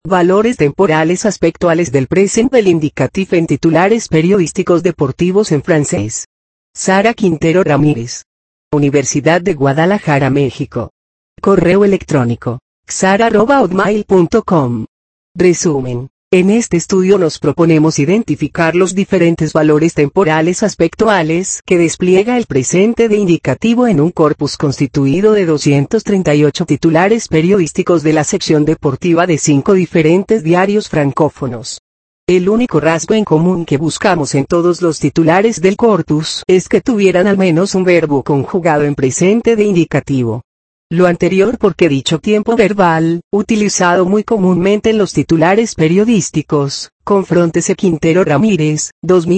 valores temporales aspectuales del present del indicatif en titulares periodísticos deportivos en francés. Sara Quintero Ramírez. Universidad de Guadalajara, México. Correo electrónico, xara@hotmail.com. Resumen. En este estudio nos proponemos identificar los diferentes valores temporales aspectuales que despliega el presente de indicativo en un corpus constituido de 238 titulares periodísticos de la sección deportiva de 5 diferentes diarios francófonos. El único rasgo en común que buscamos en todos los titulares del corpus es que tuvieran al menos un verbo conjugado en presente de indicativo. Lo anterior porque dicho tiempo verbal, utilizado muy comúnmente en los titulares periodísticos, confróntese Quintero Ramírez,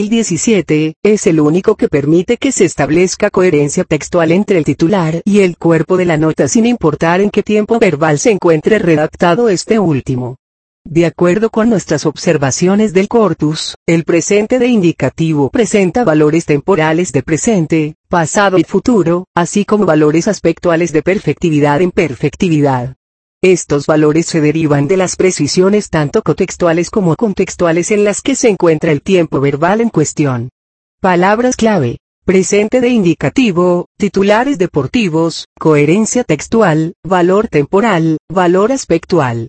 2017, es el único que permite que se establezca coherencia textual entre el titular y el cuerpo de la nota sin importar en qué tiempo verbal se encuentre redactado este último. De acuerdo con nuestras observaciones del corpus, el presente de indicativo presenta valores temporales de presente, pasado y futuro, así como valores aspectuales de perfectividad e imperfectividad. Estos valores se derivan de las precisiones tanto cotextuales como contextuales en las que se encuentra el tiempo verbal en cuestión. Palabras clave: presente de indicativo, titulares deportivos, coherencia textual, valor temporal, valor aspectual.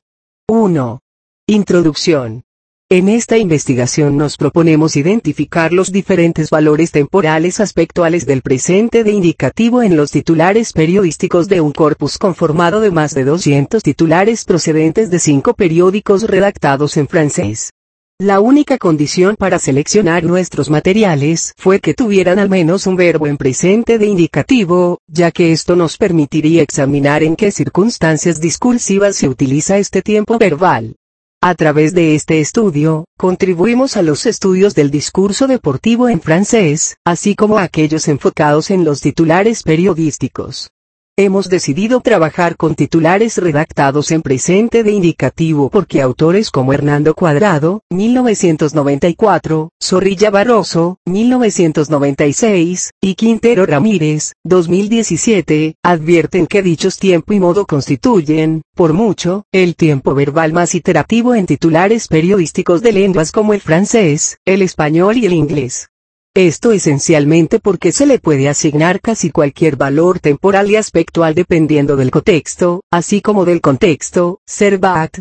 1. Introducción. En esta investigación nos proponemos identificar los diferentes valores temporales aspectuales del presente de indicativo en los titulares periodísticos de un corpus conformado de más de 200 titulares procedentes de 5 periódicos redactados en francés. La única condición para seleccionar nuestros materiales fue que tuvieran al menos un verbo en presente de indicativo, ya que esto nos permitiría examinar en qué circunstancias discursivas se utiliza este tiempo verbal. A través de este estudio, contribuimos a los estudios del discurso deportivo en francés, así como a aquellos enfocados en los titulares periodísticos. Hemos decidido trabajar con titulares redactados en presente de indicativo porque autores como Hernando Cuadrado, 1994, Zorrilla Barroso, 1996, y Quintero Ramírez, 2017, advierten que dichos tiempo y modo constituyen, por mucho, el tiempo verbal más iterativo en titulares periodísticos de lenguas como el francés, el español y el inglés. Esto esencialmente porque se le puede asignar casi cualquier valor temporal y aspectual dependiendo del contexto, así como del contexto. Servat,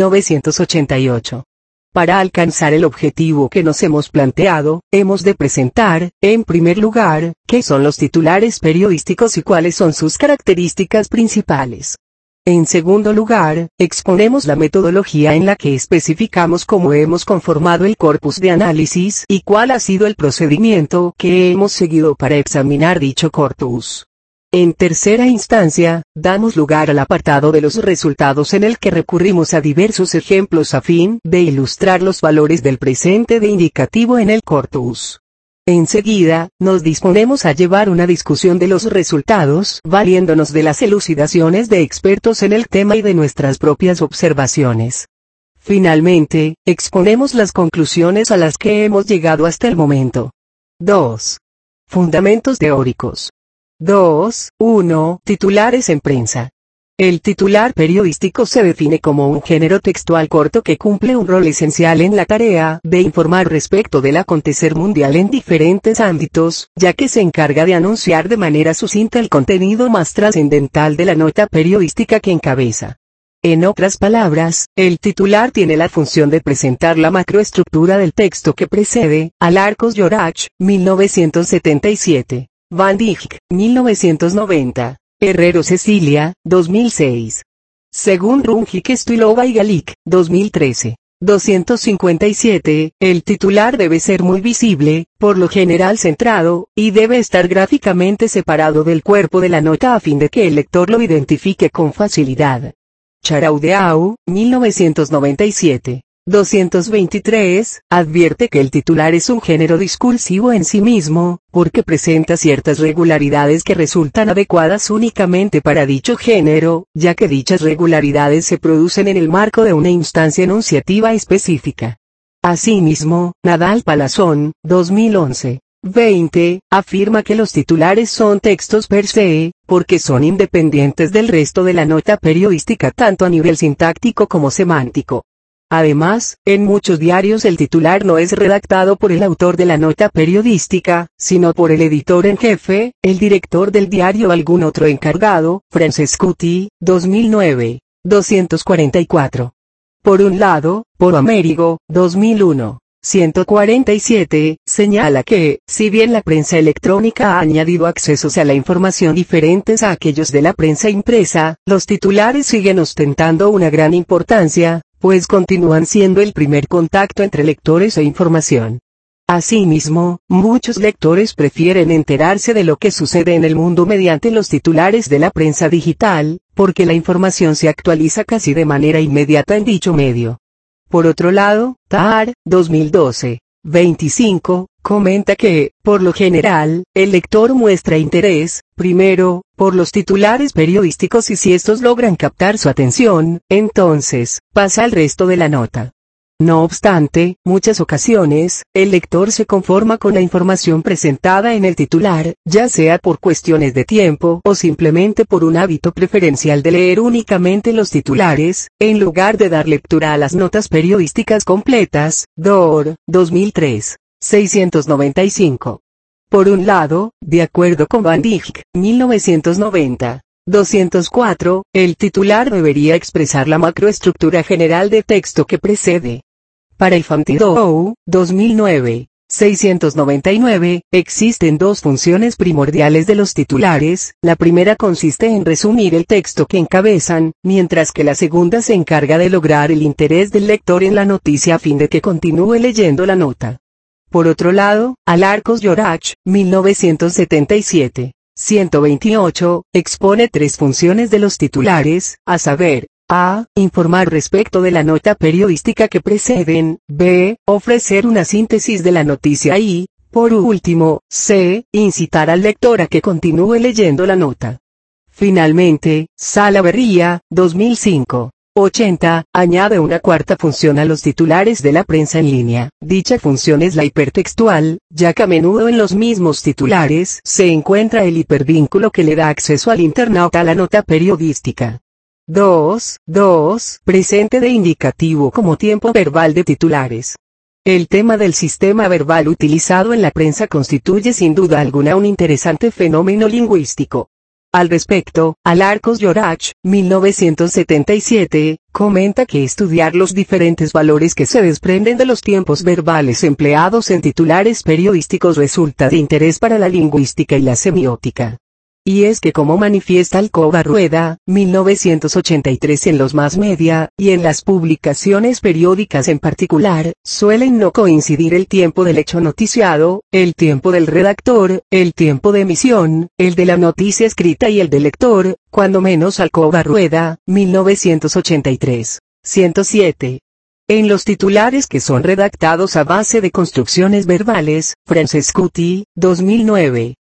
1988. Para alcanzar el objetivo que nos hemos planteado, hemos de presentar, en primer lugar, qué son los titulares periodísticos y cuáles son sus características principales. En segundo lugar, exponemos la metodología en la que especificamos cómo hemos conformado el corpus de análisis y cuál ha sido el procedimiento que hemos seguido para examinar dicho corpus. En tercera instancia, damos lugar al apartado de los resultados en el que recurrimos a diversos ejemplos a fin de ilustrar los valores del presente de indicativo en el corpus. Enseguida, nos disponemos a llevar una discusión de los resultados, valiéndonos de las elucidaciones de expertos en el tema y de nuestras propias observaciones. Finalmente, exponemos las conclusiones a las que hemos llegado hasta el momento. 2. Fundamentos teóricos. 2.1. Titulares en prensa. El titular periodístico se define como un género textual corto que cumple un rol esencial en la tarea de informar respecto del acontecer mundial en diferentes ámbitos, ya que se encarga de anunciar de manera sucinta el contenido más trascendental de la nota periodística que encabeza. En otras palabras, el titular tiene la función de presentar la macroestructura del texto que precede. Alarcos Llorach, 1977. Van Dijk, 1990. Herrero Cecilia, 2006. Según Rungic Stuilova y Galik, 2013. 257, el titular debe ser muy visible, por lo general centrado, y debe estar gráficamente separado del cuerpo de la nota a fin de que el lector lo identifique con facilidad. Charaudeau, 1997. 223, advierte que el titular es un género discursivo en sí mismo, porque presenta ciertas regularidades que resultan adecuadas únicamente para dicho género, ya que dichas regularidades se producen en el marco de una instancia enunciativa específica. Asimismo, Nadal Palazón, 2011. 20, afirma que los titulares son textos per se, porque son independientes del resto de la nota periodística tanto a nivel sintáctico como semántico. Además, en muchos diarios el titular no es redactado por el autor de la nota periodística, sino por el editor en jefe, el director del diario o algún otro encargado. Francescuti, 2009, 244. Por un lado, por Amerigo, 2001. 147, señala que, si bien la prensa electrónica ha añadido accesos a la información diferentes a aquellos de la prensa impresa, los titulares siguen ostentando una gran importancia, pues continúan siendo el primer contacto entre lectores e información. Asimismo, muchos lectores prefieren enterarse de lo que sucede en el mundo mediante los titulares de la prensa digital, porque la información se actualiza casi de manera inmediata en dicho medio. Por otro lado, TAR, 2012, 25, comenta que, por lo general, el lector muestra interés, primero, por los titulares periodísticos y si estos logran captar su atención, entonces, pasa al resto de la nota. No obstante, muchas ocasiones, el lector se conforma con la información presentada en el titular, ya sea por cuestiones de tiempo o simplemente por un hábito preferencial de leer únicamente los titulares, en lugar de dar lectura a las notas periodísticas completas. Dor, 2003, 695. Por un lado, de acuerdo con Van Dijk, 1990. 204, el titular debería expresar la macroestructura general de texto que precede. Para Ifantidou, 2009, 699, existen dos funciones primordiales de los titulares. La primera consiste en resumir el texto que encabezan, mientras que la segunda se encarga de lograr el interés del lector en la noticia a fin de que continúe leyendo la nota. Por otro lado, Alarcos Llorach, 1977. 128, expone tres funciones de los titulares, a saber, a. Informar respecto de la nota periodística que preceden, b. Ofrecer una síntesis de la noticia y, por último, c. Incitar al lector a que continúe leyendo la nota. Finalmente, Salaverría, 2005. 80, añade una cuarta función a los titulares de la prensa en línea. Dicha función es la hipertextual, ya que a menudo en los mismos titulares se encuentra el hipervínculo que le da acceso al internauta a la nota periodística. 2. Presente de indicativo como tiempo verbal de titulares. El tema del sistema verbal utilizado en la prensa constituye sin duda alguna un interesante fenómeno lingüístico. Al respecto, Alarcos Llorach, 1977, comenta que estudiar los diferentes valores que se desprenden de los tiempos verbales empleados en titulares periodísticos resulta de interés para la lingüística y la semiótica. Y es que como manifiesta Alcoba Rueda, 1983 en los más media, y en las publicaciones periódicas en particular, suelen no coincidir el tiempo del hecho noticiado, el tiempo del redactor, el tiempo de emisión, el de la noticia escrita y el del lector, cuando menos Alcoba Rueda, 1983. 107. En los titulares que son redactados a base de construcciones verbales, Francescuti, 2009.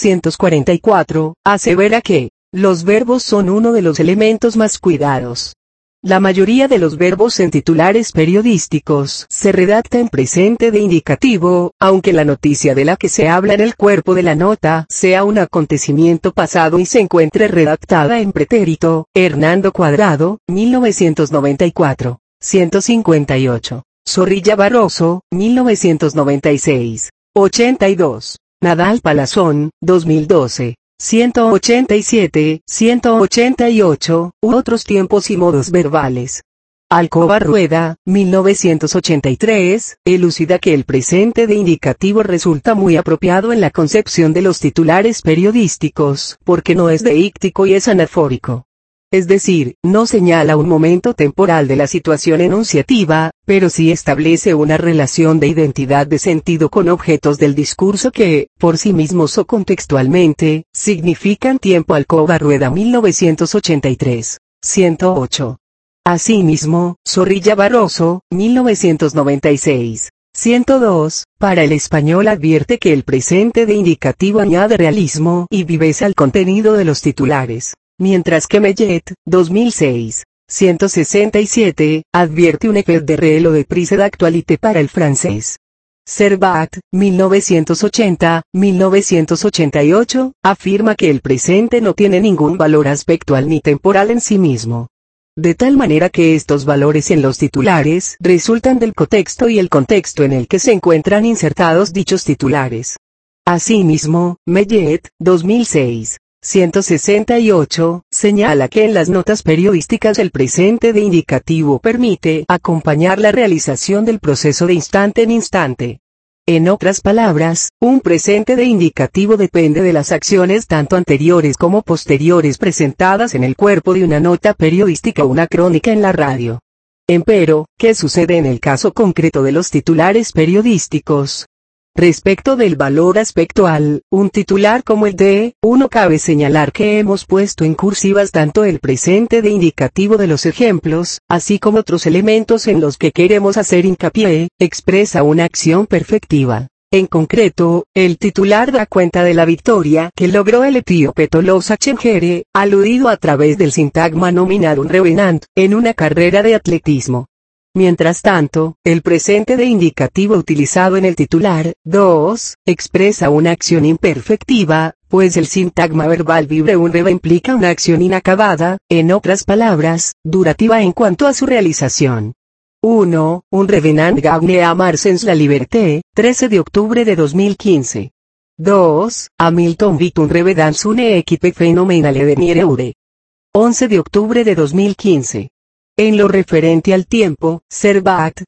244, asevera que, los verbos son uno de los elementos más cuidados. La mayoría de los verbos en titulares periodísticos se redacta en presente de indicativo, aunque la noticia de la que se habla en el cuerpo de la nota sea un acontecimiento pasado y se encuentre redactada en pretérito. Hernando Cuadrado, 1994. 158. Zorrilla Barroso, 1996. 82. Nadal Palazón, 2012, 187, 188, u otros tiempos y modos verbales. Alcoba Rueda, 1983, elucida que el presente de indicativo resulta muy apropiado en la concepción de los titulares periodísticos, porque no es deíctico y es anafórico. Es decir, no señala un momento temporal de la situación enunciativa, pero sí establece una relación de identidad de sentido con objetos del discurso que, por sí mismos o contextualmente, significan tiempo. Alcoba Rueda 1983. 108. Asimismo, Zorrilla Barroso, 1996. 102, para el español advierte que el presente de indicativo añade realismo y viveza al contenido de los titulares. Mientras que Mellet, 2006, 167, advierte un effet de réel o de prise d'actualité para el francés. Servat, 1980, 1988, afirma que el presente no tiene ningún valor aspectual ni temporal en sí mismo. de tal manera que estos valores en los titulares resultan del contexto y el contexto en el que se encuentran insertados dichos titulares. Asimismo, Mellet, 2006. 168, señala que en las notas periodísticas el presente de indicativo permite acompañar la realización del proceso de instante en instante. En otras palabras, un presente de indicativo depende de las acciones tanto anteriores como posteriores presentadas en el cuerpo de una nota periodística o una crónica en la radio. Empero, ¿qué sucede en el caso concreto de los titulares periodísticos? Respecto del valor aspectual, un titular como el de, uno cabe señalar que hemos puesto en cursivas tanto el presente de indicativo de los ejemplos, así como otros elementos en los que queremos hacer hincapié, expresa una acción perfectiva. En concreto, el titular da cuenta de la victoria que logró el etíope Tolosa Chengere, aludido a través del sintagma nominado revenant, en una carrera de atletismo. Mientras tanto, el presente de indicativo utilizado en el titular, 2, expresa una acción imperfectiva, pues el sintagma verbal vibre un reva implica una acción inacabada, en otras palabras, durativa en cuanto a su realización. 1. Un revenant gagne a Marsens la liberté, 13 de octubre de 2015. 2. Hamilton vit un revedant une equipe fenomenale de Niereure. 11 de octubre de 2015. En lo referente al tiempo, Servat,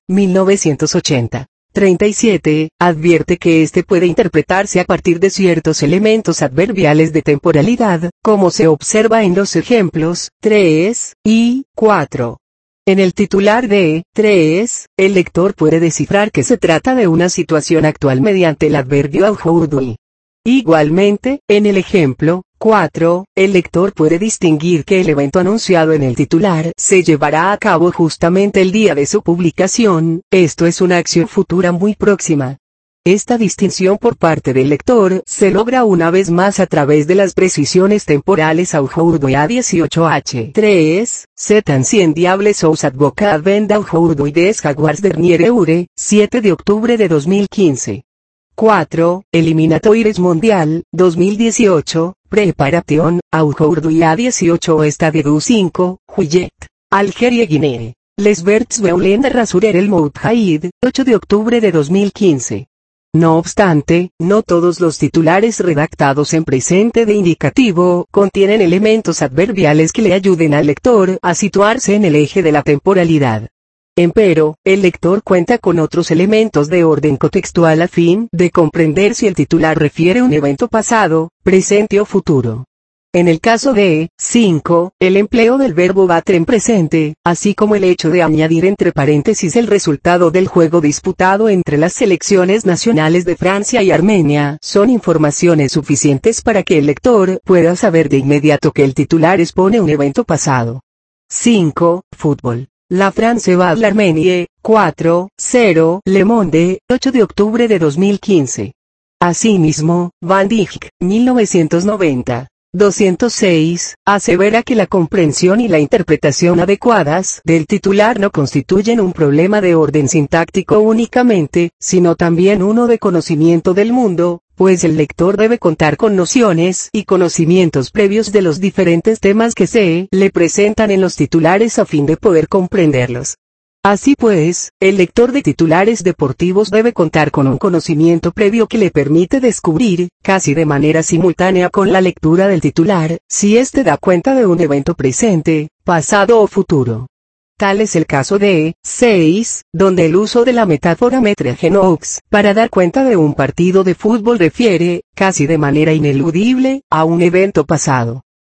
1980. 37, advierte que este puede interpretarse a partir de ciertos elementos adverbiales de temporalidad, como se observa en los ejemplos 3 y 4. En el titular de 3, el lector puede descifrar que se trata de una situación actual mediante el adverbio aujourd'hui. Igualmente, en el ejemplo 4, el lector puede distinguir que el evento anunciado en el titular se llevará a cabo justamente el día de su publicación, esto es una acción futura muy próxima. Esta distinción por parte del lector se logra una vez más a través de las precisiones temporales aujourd'hui a 18h. 3, cet ancien diable sous advocat vend aujourd'hui des Jaguars dernier Eure, 7 de octubre de 2015. 4. Eliminatoire Mondial, 2018, Preparación, aujourd'hui à 18 Stade du 5, Juillet. Algeria-Guinea. Les Verts Veulen Rasurer el Moudjahid, 8 de octubre de 2015. No obstante, no todos los titulares redactados en presente de indicativo contienen elementos adverbiales que le ayuden al lector a situarse en el eje de la temporalidad. Empero, el lector cuenta con otros elementos de orden contextual a fin de comprender si el titular refiere un evento pasado, presente o futuro. En el caso de 5, el empleo del verbo battre en presente, así como el hecho de añadir entre paréntesis el resultado del juego disputado entre las selecciones nacionales de Francia y Armenia, son informaciones suficientes para que el lector pueda saber de inmediato que el titular expone un evento pasado. 5. Fútbol. La France bat l'Arménie, 4-0, Le Monde, 8 de octubre de 2015. Asimismo, Van Dijk, 1990. 206, asevera que la comprensión y la interpretación adecuadas del titular no constituyen un problema de orden sintáctico únicamente, sino también uno de conocimiento del mundo, pues el lector debe contar con nociones y conocimientos previos de los diferentes temas que se le presentan en los titulares a fin de poder comprenderlos. Así pues, el lector de titulares deportivos debe contar con un conocimiento previo que le permite descubrir, casi de manera simultánea con la lectura del titular, si éste da cuenta de un evento presente, pasado o futuro. Tal es el caso de 6, donde el uso de la metáfora mettre genoux para dar cuenta de un partido de fútbol refiere, casi de manera ineludible, a un evento pasado.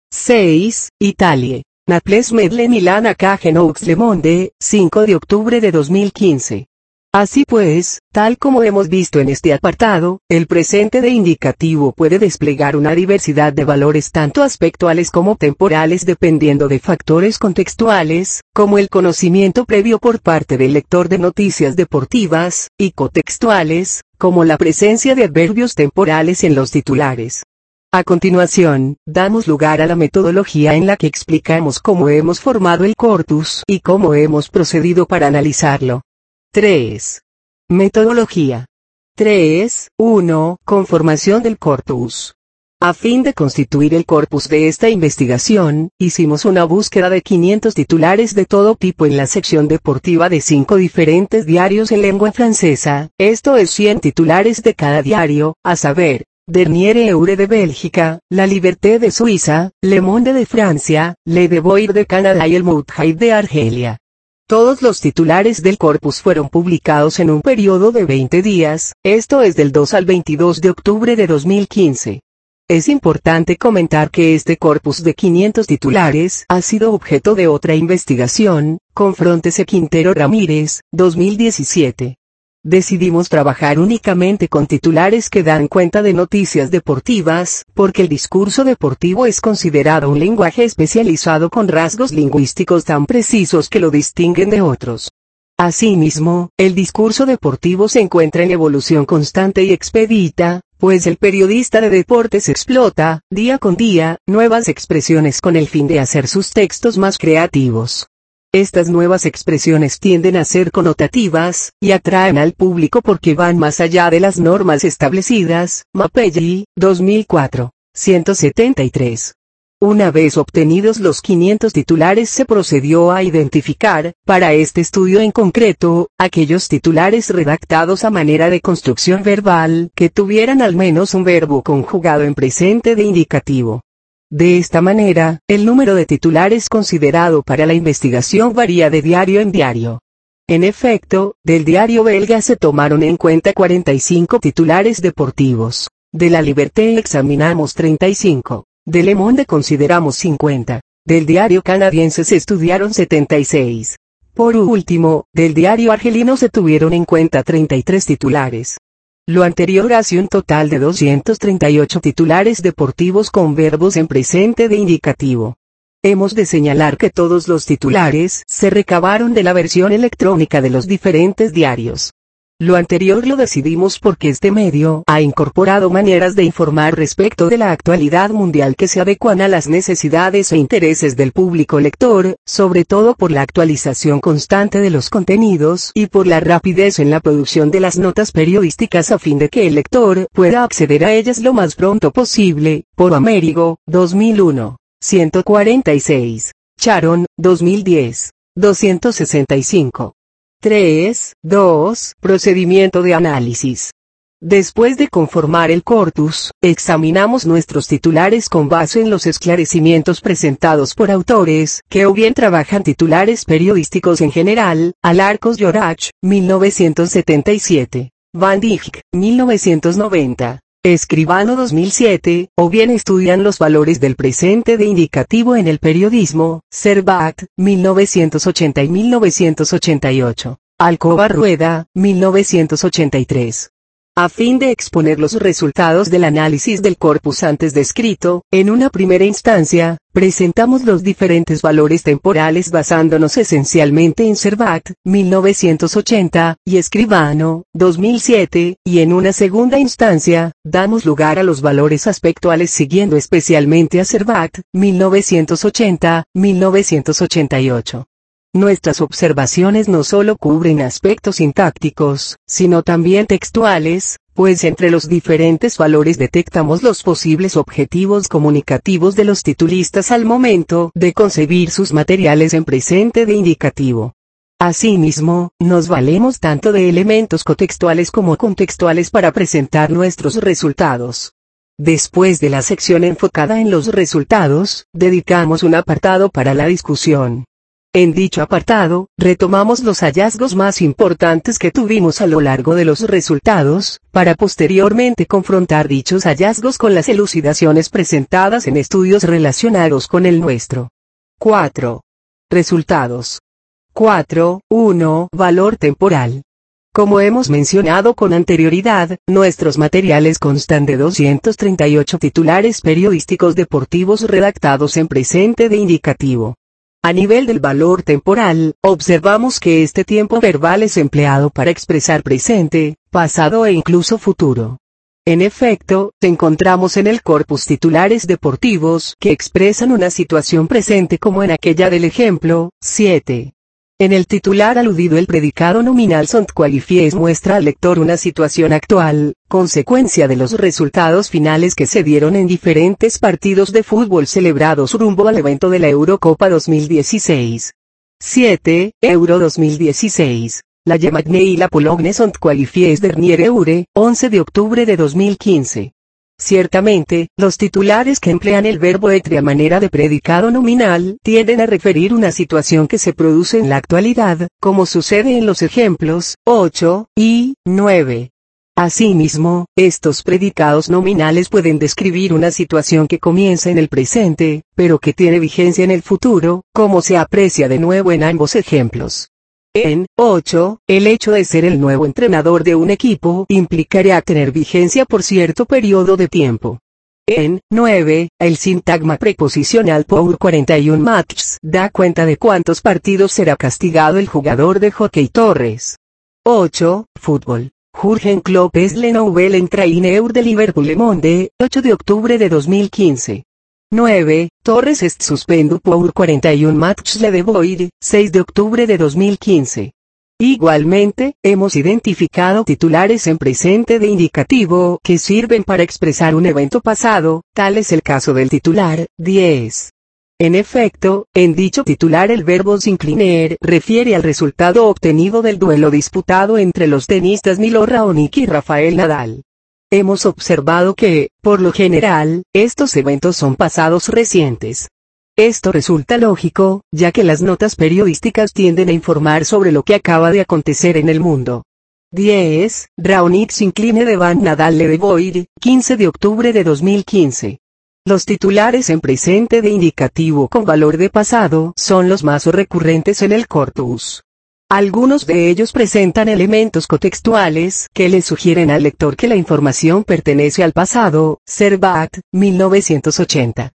6, Italie. Naples Medle Milan acá Genoux Le Monde, 5 de octubre de 2015. Así pues, tal como hemos visto en este apartado, el presente de indicativo puede desplegar una diversidad de valores tanto aspectuales como temporales dependiendo de factores contextuales, como el conocimiento previo por parte del lector de noticias deportivas, y cotextuales, como la presencia de adverbios temporales en los titulares. A continuación, damos lugar a la metodología en la que explicamos cómo hemos formado el corpus y cómo hemos procedido para analizarlo. 3. Metodología. 3.1. Conformación del corpus. A fin de constituir el corpus de esta investigación, hicimos una búsqueda de 500 titulares de todo tipo en la sección deportiva de 5 diferentes diarios en lengua francesa, esto es 100 titulares de cada diario, a saber, Dernier Heure de Bélgica, La Liberté de Suiza, Le Monde de Francia, Le Devoir de Canadá y el Moudjahid de Argelia. Todos los titulares del corpus fueron publicados en un periodo de 20 días, esto es del 2 al 22 de octubre de 2015. Es importante comentar que este corpus de 500 titulares ha sido objeto de otra investigación, Confróntese Quintero Ramírez, 2017. Decidimos trabajar únicamente con titulares que dan cuenta de noticias deportivas, porque el discurso deportivo es considerado un lenguaje especializado con rasgos lingüísticos tan precisos que lo distinguen de otros. Asimismo, el discurso deportivo se encuentra en evolución constante y expedita, pues el periodista de deportes explota, día con día, nuevas expresiones con el fin de hacer sus textos más creativos. Estas nuevas expresiones tienden a ser connotativas, y atraen al público porque van más allá de las normas establecidas. Mapelli, 2004, 173. Una vez obtenidos los 500 titulares se procedió a identificar, para este estudio en concreto, aquellos titulares redactados a manera de construcción verbal que tuvieran al menos un verbo conjugado en presente de indicativo. De esta manera, el número de titulares considerado para la investigación varía de diario en diario. En efecto, del diario belga se tomaron en cuenta 45 titulares deportivos. De La Liberté examinamos 35. De Le Monde consideramos 50. Del diario canadiense se estudiaron 76. Por último, del diario argelino se tuvieron en cuenta 33 titulares. Lo anterior hace un total de 238 titulares deportivos con verbos en presente de indicativo. Hemos de señalar que todos los titulares se recabaron de la versión electrónica de los diferentes diarios. Lo anterior lo decidimos porque este medio ha incorporado maneras de informar respecto de la actualidad mundial que se adecuan a las necesidades e intereses del público lector, sobre todo por la actualización constante de los contenidos y por la rapidez en la producción de las notas periodísticas a fin de que el lector pueda acceder a ellas lo más pronto posible. Por Américo, 2001, 146. Charon, 2010, 265. 3.2. Procedimiento de análisis. Después de conformar el corpus, examinamos nuestros titulares con base en los esclarecimientos presentados por autores que o bien trabajan titulares periodísticos en general, Alarcos Llorach, 1977, Van Dijk, 1990, Escribano 2007, o bien estudian los valores del presente de indicativo en el periodismo, Servat, 1980 y 1988, Alcoba Rueda, 1983. A fin de exponer los resultados del análisis del corpus antes descrito, en una primera instancia, presentamos los diferentes valores temporales basándonos esencialmente en Servat, 1980, y Escribano, 2007, y en una segunda instancia, damos lugar a los valores aspectuales siguiendo especialmente a Servat, 1980, 1988. Nuestras observaciones no solo cubren aspectos sintácticos, sino también textuales, pues entre los diferentes valores detectamos los posibles objetivos comunicativos de los titulistas al momento de concebir sus materiales en presente de indicativo. Asimismo, nos valemos tanto de elementos cotextuales como contextuales para presentar nuestros resultados. Después de la sección enfocada en los resultados, dedicamos un apartado para la discusión. En dicho apartado, retomamos los hallazgos más importantes que tuvimos a lo largo de los resultados, para posteriormente confrontar dichos hallazgos con las elucidaciones presentadas en estudios relacionados con el nuestro. 4. Resultados. 4.1. Valor temporal. Como hemos mencionado con anterioridad, nuestros materiales constan de 238 titulares periodísticos deportivos redactados en presente de indicativo. A nivel del valor temporal, observamos que este tiempo verbal es empleado para expresar presente, pasado e incluso futuro. En efecto, encontramos en el corpus titulares deportivos que expresan una situación presente como en aquella del ejemplo 7. En el titular aludido el predicado nominal sont qualifiés muestra al lector una situación actual, consecuencia de los resultados finales que se dieron en diferentes partidos de fútbol celebrados rumbo al evento de la Eurocopa 2016. 7. Euro 2016. La Yemagne y la Pologne sont qualifiés dernier Eure, 11 de octubre de 2015. Ciertamente, los titulares que emplean el verbo être a manera de predicado nominal tienden a referir una situación que se produce en la actualidad, como sucede en los ejemplos 8 y 9. Asimismo, estos predicados nominales pueden describir una situación que comienza en el presente, pero que tiene vigencia en el futuro, como se aprecia de nuevo en ambos ejemplos. En 8, el hecho de ser el nuevo entrenador de un equipo implicaría tener vigencia por cierto periodo de tiempo. En 9, el sintagma preposicional pour 41 matchs da cuenta de cuántos partidos será castigado el jugador de hockey Torres. 8. Fútbol. Jürgen Klopp es le nouvel entraîneur de Liverpool Le Monde, 8 de octubre de 2015. 9. Torres est suspendu pour 41 matchs le devoir, 6 de octubre de 2015. Igualmente, hemos identificado titulares en presente de indicativo que sirven para expresar un evento pasado, tal es el caso del titular 10. En efecto, en dicho titular el verbo s'incliner refiere al resultado obtenido del duelo disputado entre los tenistas Milor Raonic y Rafael Nadal. Hemos observado que, por lo general, estos eventos son pasados recientes. Esto resulta lógico, ya que las notas periodísticas tienden a informar sobre lo que acaba de acontecer en el mundo. 10. Raonic s'incline devant Nadal le devoir, 15 de octubre de 2015. Los titulares en presente de indicativo con valor de pasado son los más recurrentes en el corpus. Algunos de ellos presentan elementos cotextuales que le sugieren al lector que la información pertenece al pasado. Servat, 1980.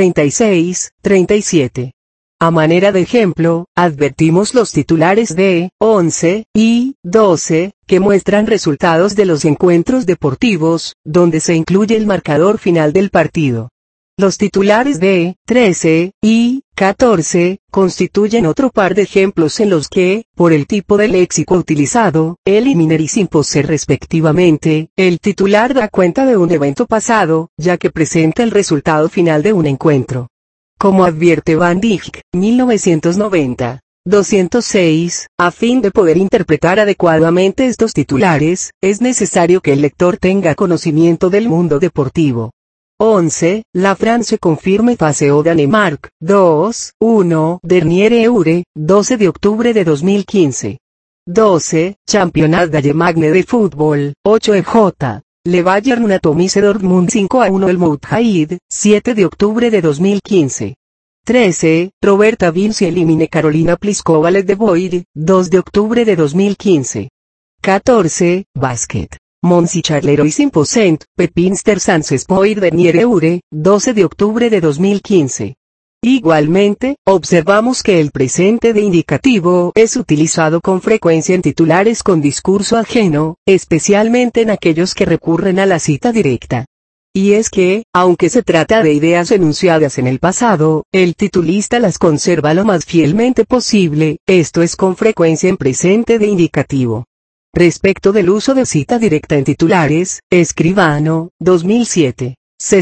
36, 37. A manera de ejemplo, advertimos los titulares de 11 y 12, que muestran resultados de los encuentros deportivos, donde se incluye el marcador final del partido. Los titulares de 13 y 14 constituyen otro par de ejemplos en los que, por el tipo de léxico utilizado, eliminer y imposer respectivamente, el titular da cuenta de un evento pasado, ya que presenta el resultado final de un encuentro. Como advierte Van Dijk, 1990. 206, a fin de poder interpretar adecuadamente estos titulares, es necesario que el lector tenga conocimiento del mundo deportivo. 11. La France confirme face au Danemark, 2, 1, dernier Eure, 12 de octubre de 2015. 12. Championnat d'Allemagne de fútbol, 8 EJ. Le Bayern atomise Dortmund 5-1 el Moudhaid, 7 de octubre de 2015. 13. Roberta Vinci elimine Carolina Pliskova le devoir, 2 de octubre de 2015. 14. Básquet. Monsi Charleroy imposent, Pepinster sans spoir dernier Eure, 12 de octubre de 2015. Igualmente, observamos que el presente de indicativo es utilizado con frecuencia en titulares con discurso ajeno, especialmente en aquellos que recurren a la cita directa. Y es que, aunque se trata de ideas enunciadas en el pasado, el titulista las conserva lo más fielmente posible, esto es con frecuencia en presente de indicativo. Respecto del uso de cita directa en titulares, Escribano, 2007.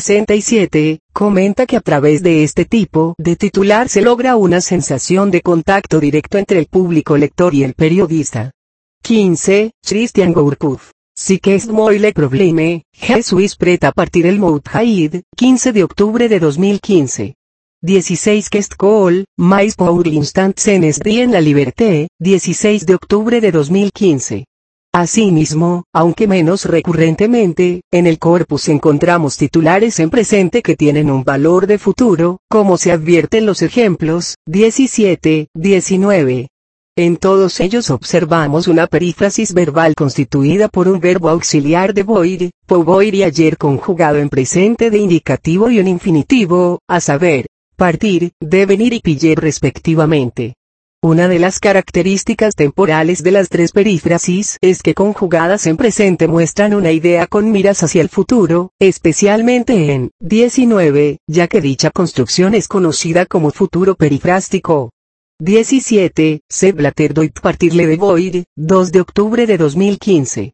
67, comenta que a través de este tipo de titular se logra una sensación de contacto directo entre el público lector y el periodista. 15, Christian Gourcuff. Si que est moi le problème, je suis prêt à partir el Moudhaid, 15 de octubre de 2015. 16 Qu'est call, mais pour l'instant senes en la liberté, 16 de octubre de 2015. Asimismo, aunque menos recurrentemente, en el corpus encontramos titulares en presente que tienen un valor de futuro, como se advierte en los ejemplos 17, 19. En todos ellos observamos una perífrasis verbal constituida por un verbo auxiliar de voir, pouvoir y ayer conjugado en presente de indicativo y un infinitivo, a saber, partir, devenir y piller respectivamente. Una de las características temporales de las tres perífrasis es que conjugadas en presente muestran una idea con miras hacia el futuro, especialmente en 19, ya que dicha construcción es conocida como futuro perifrástico. 17. Se Blatter doit partirle de Boyd, 2 de octubre de 2015.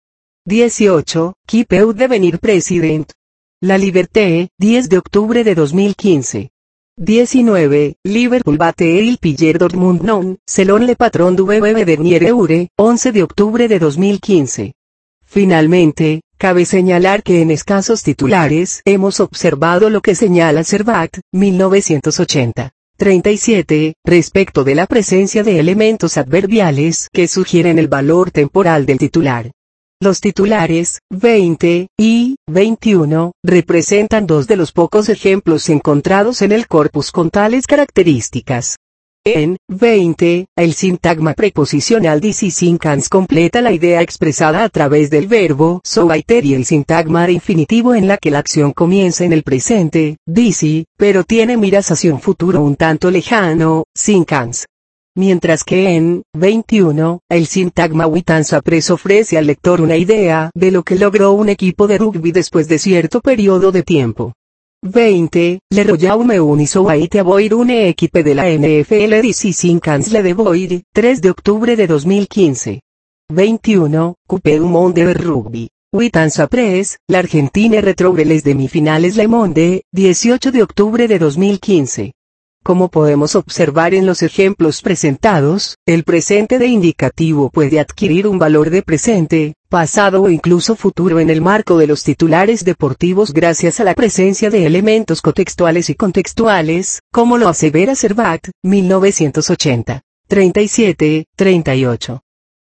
18. Qui peut devenir president. La Liberté, 10 de octubre de 2015. 19. Liverpool bate el Piller Dortmund non, selon le patron du BBB dernier Eure, 11 de octubre de 2015. Finalmente, cabe señalar que en escasos titulares hemos observado lo que señala Servat, 1980. 37. Respecto de la presencia de elementos adverbiales que sugieren el valor temporal del titular. Los titulares, 20, y 21, representan dos de los pocos ejemplos encontrados en el corpus con tales características. En 20, el sintagma preposicional dicincans completa la idea expresada a través del verbo sobaiter y el sintagma de infinitivo en la que la acción comienza en el presente, dici, pero tiene miras hacia un futuro un tanto lejano, sincans. Mientras que en 21, el sintagma witans apres ofrece al lector una idea de lo que logró un equipo de rugby después de cierto periodo de tiempo. 20. Le Royaume Uniso Waite Avoid une equipe de la NFL dicincans le de Boyd, 3 de octubre de 2015. 21. Coupe du Monde de Rugby. Witans apres, la Argentina retrograde les demifinales Le Monde, 18 de octubre de 2015. Como podemos observar en los ejemplos presentados, el presente de indicativo puede adquirir un valor de presente, pasado o incluso futuro en el marco de los titulares deportivos gracias a la presencia de elementos cotextuales y contextuales, como lo asevera Servat, 1980. 37, 38.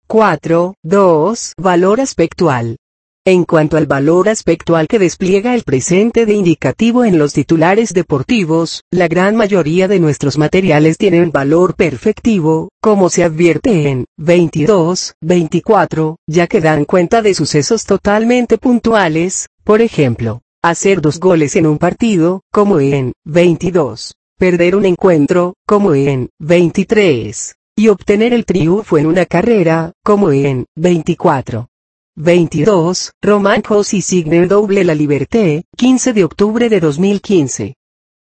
4. 2. Valor aspectual. En cuanto al valor aspectual que despliega el presente de indicativo en los titulares deportivos, la gran mayoría de nuestros materiales tienen valor perfectivo, como se advierte en 22, 24, ya que dan cuenta de sucesos totalmente puntuales, por ejemplo, hacer 2 goles en un partido, como en 22, perder un encuentro, como en 23, y obtener el triunfo en una carrera, como en 24. 22, Romain Cosy Signe Double La Liberté, 15 de octubre de 2015.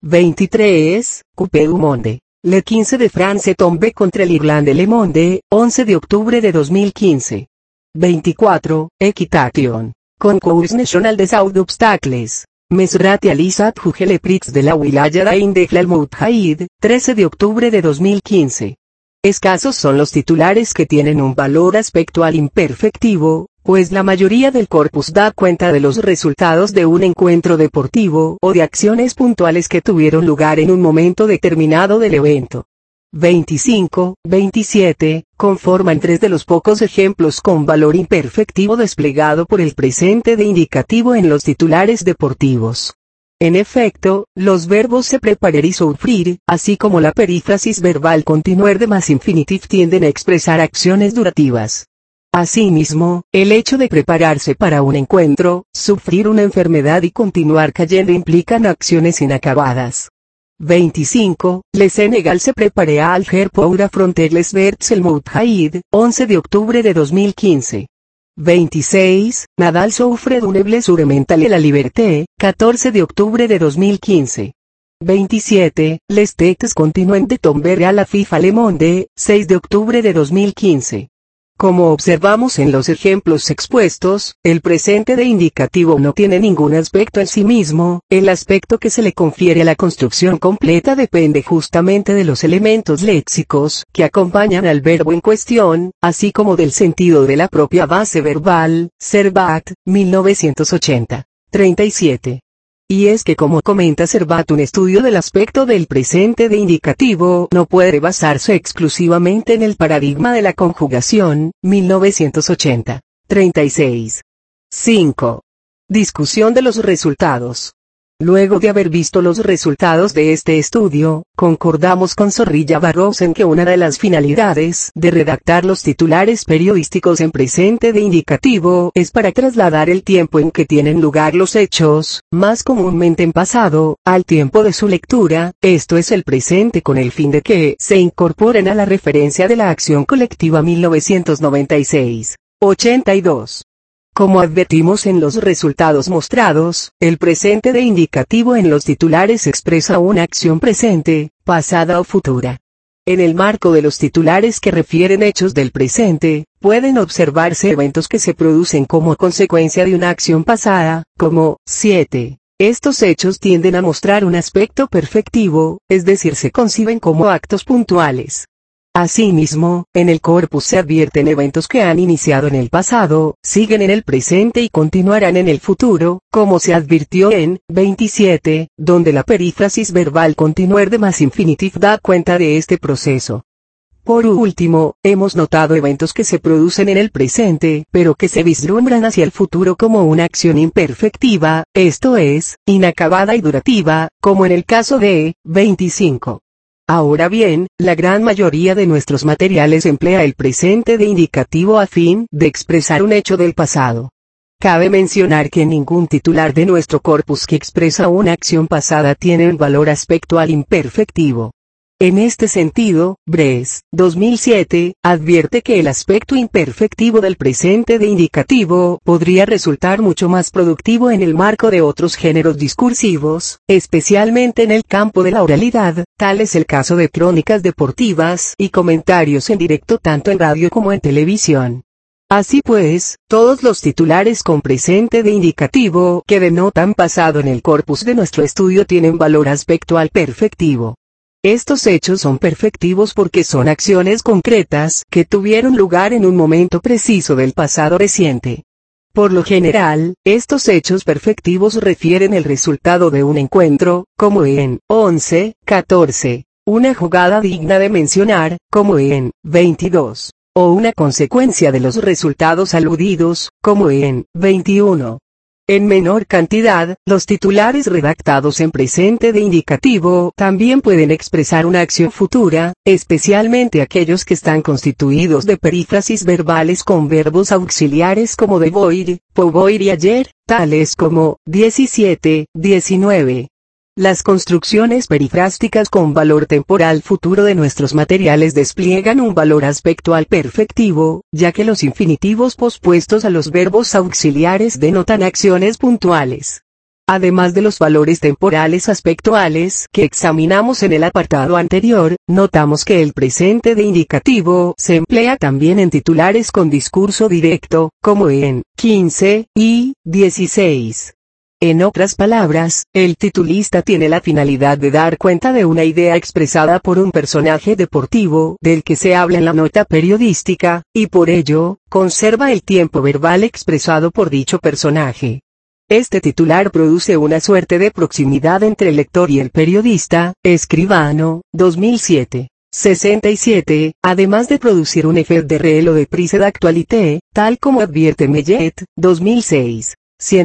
23, Coupe du Monde. Le 15 de France Tombe contra el Irlande Le Monde, 11 de octubre de 2015. 24, Equitation. Concours National des Saut d'Obstacles. Mesrat Alisat Jugele Prix de la Wilaya d'Ain de Moudhaid, 13 de octubre de 2015. Escasos son los titulares que tienen un valor aspectual imperfectivo, pues la mayoría del corpus da cuenta de los resultados de un encuentro deportivo o de acciones puntuales que tuvieron lugar en un momento determinado del evento. 25, 27, conforman 3 de los pocos ejemplos con valor imperfectivo desplegado por el presente de indicativo en los titulares deportivos. En efecto, los verbos se preparer y souffrir, así como la perífrasis verbal continuer de más infinitive tienden a expresar acciones durativas. Asimismo, el hecho de prepararse para un encuentro, sufrir una enfermedad y continuar cayendo implican acciones inacabadas. 25. Le Senegal se prepare à Alger pour affronter les Verts el Moudhaid, 11 de octubre de 2015. 26. Nadal sufre d'une blessure mentale La Liberté, 14 de octubre de 2015. 27. Les textes continuen de tomber à la FIFA Le Monde, 6 de octubre de 2015. Como observamos en los ejemplos expuestos, el presente de indicativo no tiene ningún aspecto en sí mismo, el aspecto que se le confiere a la construcción completa depende justamente de los elementos léxicos que acompañan al verbo en cuestión, así como del sentido de la propia base verbal, Servat, 1980. 37. Y es que como comenta Servat, un estudio del aspecto del presente de indicativo no puede basarse exclusivamente en el paradigma de la conjugación, 1980. 36. 5. Discusión de los resultados. Luego de haber visto los resultados de este estudio, concordamos con Zorrilla Barros en que una de las finalidades de redactar los titulares periodísticos en presente de indicativo es para trasladar el tiempo en que tienen lugar los hechos, más comúnmente en pasado, al tiempo de su lectura, esto es el presente con el fin de que se incorporen a la referencia de la acción colectiva 1996. 82. Como advertimos en los resultados mostrados, el presente de indicativo en los titulares expresa una acción presente, pasada o futura. En el marco de los titulares que refieren hechos del presente, pueden observarse eventos que se producen como consecuencia de una acción pasada, como 7. Estos hechos tienden a mostrar un aspecto perfectivo, es decir, se conciben como actos puntuales. Asimismo, en el corpus se advierten eventos que han iniciado en el pasado, siguen en el presente y continuarán en el futuro, como se advirtió en 27, donde la perífrasis verbal continuar de más infinitive da cuenta de este proceso. Por último, hemos notado eventos que se producen en el presente, pero que se vislumbran hacia el futuro como una acción imperfectiva, esto es, inacabada y durativa, como en el caso de 25. Ahora bien, la gran mayoría de nuestros materiales emplea el presente de indicativo a fin de expresar un hecho del pasado. Cabe mencionar que ningún titular de nuestro corpus que expresa una acción pasada tiene un valor aspectual imperfectivo. En este sentido, Bres, 2007, advierte que el aspecto imperfectivo del presente de indicativo podría resultar mucho más productivo en el marco de otros géneros discursivos, especialmente en el campo de la oralidad, tal es el caso de crónicas deportivas y comentarios en directo tanto en radio como en televisión. Así pues, todos los titulares con presente de indicativo que denotan pasado en el corpus de nuestro estudio tienen valor aspectual perfectivo. Estos hechos son perfectivos porque son acciones concretas que tuvieron lugar en un momento preciso del pasado reciente. Por lo general, estos hechos perfectivos refieren el resultado de un encuentro, como en 11, 14, una jugada digna de mencionar, como en 22, o una consecuencia de los resultados aludidos, como en 21. En menor cantidad, los titulares redactados en presente de indicativo también pueden expresar una acción futura, especialmente aquellos que están constituidos de perífrasis verbales con verbos auxiliares como devoir, pouvoir y ayer, tales como 17, 19. Las construcciones perifrásticas con valor temporal futuro de nuestros materiales despliegan un valor aspectual perfectivo, ya que los infinitivos pospuestos a los verbos auxiliares denotan acciones puntuales. Además de los valores temporales aspectuales que examinamos en el apartado anterior, notamos que el presente de indicativo se emplea también en titulares con discurso directo, como en 15 y 16. En otras palabras, el titulista tiene la finalidad de dar cuenta de una idea expresada por un personaje deportivo del que se habla en la nota periodística, y por ello, conserva el tiempo verbal expresado por dicho personaje. Este titular produce una suerte de proximidad entre el lector y el periodista, Escribano, 2007. 67, además de producir un effet de réel o de prise d'actualité, tal como advierte Mellet, 2006.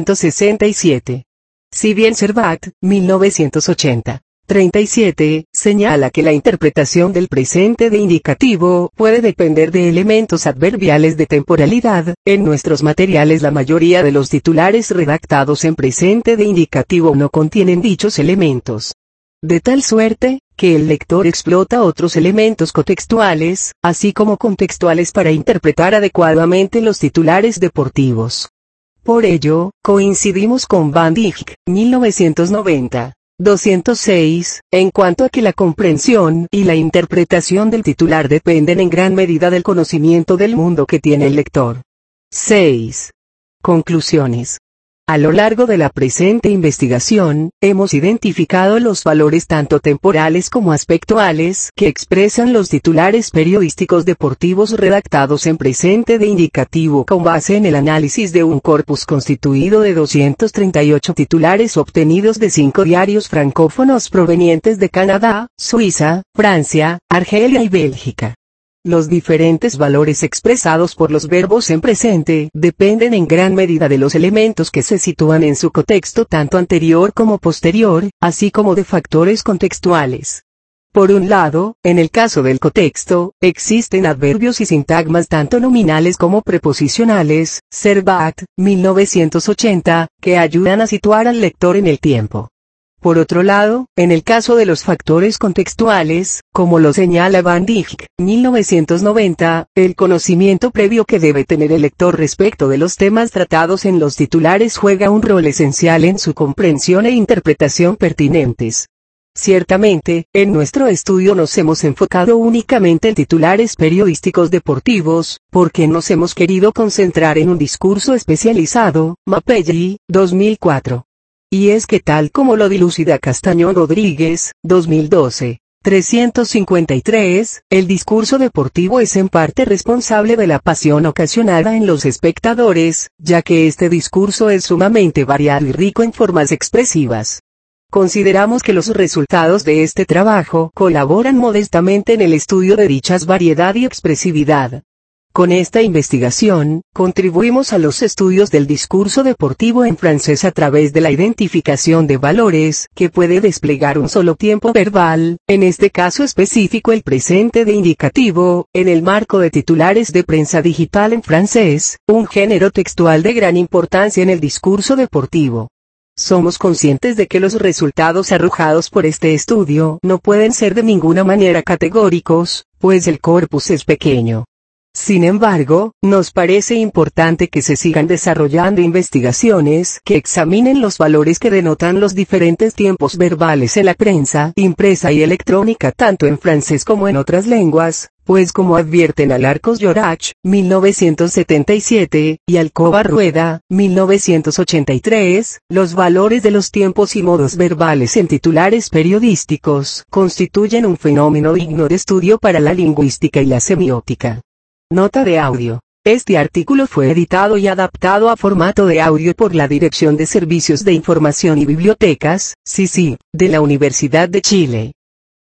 167. Si bien Servat, 1980. 37, señala que la interpretación del presente de indicativo puede depender de elementos adverbiales de temporalidad, en nuestros materiales la mayoría de los titulares redactados en presente de indicativo no contienen dichos elementos. De tal suerte, que el lector explota otros elementos cotextuales, así como contextuales para interpretar adecuadamente los titulares deportivos. Por ello, coincidimos con Van Dijk, 1990. 206, en cuanto a que la comprensión y la interpretación del titular dependen en gran medida del conocimiento del mundo que tiene el lector. 6. Conclusiones. A lo largo de la presente investigación, hemos identificado los valores tanto temporales como aspectuales que expresan los titulares periodísticos deportivos redactados en presente de indicativo con base en el análisis de un corpus constituido de 238 titulares obtenidos de 5 diarios francófonos provenientes de Canadá, Suiza, Francia, Argelia y Bélgica. Los diferentes valores expresados por los verbos en presente dependen en gran medida de los elementos que se sitúan en su contexto tanto anterior como posterior, así como de factores contextuales. Por un lado, en el caso del contexto, existen adverbios y sintagmas tanto nominales como preposicionales, Servat, 1980, que ayudan a situar al lector en el tiempo. Por otro lado, en el caso de los factores contextuales, como lo señala Van Dijk, 1990, el conocimiento previo que debe tener el lector respecto de los temas tratados en los titulares juega un rol esencial en su comprensión e interpretación pertinentes. Ciertamente, en nuestro estudio nos hemos enfocado únicamente en titulares periodísticos deportivos, porque nos hemos querido concentrar en un discurso especializado, Mapelli, 2004. Y es que tal como lo dilucida Castañón Rodríguez, 2012. 353, el discurso deportivo es en parte responsable de la pasión ocasionada en los espectadores, ya que este discurso es sumamente variado y rico en formas expresivas. Consideramos que los resultados de este trabajo colaboran modestamente en el estudio de dichas variedad y expresividad. Con esta investigación, contribuimos a los estudios del discurso deportivo en francés a través de la identificación de valores que puede desplegar un solo tiempo verbal, en este caso específico el presente de indicativo, en el marco de titulares de prensa digital en francés, un género textual de gran importancia en el discurso deportivo. Somos conscientes de que los resultados arrojados por este estudio no pueden ser de ninguna manera categóricos, pues el corpus es pequeño. Sin embargo, nos parece importante que se sigan desarrollando investigaciones que examinen los valores que denotan los diferentes tiempos verbales en la prensa impresa y electrónica tanto en francés como en otras lenguas, pues como advierten Alarcos Llorach, 1977, y Alcoba Rueda, 1983, los valores de los tiempos y modos verbales en titulares periodísticos constituyen un fenómeno digno de estudio para la lingüística y la semiótica. Nota de audio. Este artículo fue editado y adaptado a formato de audio por la Dirección de Servicios de Información y Bibliotecas, CICIB, de la Universidad de Chile.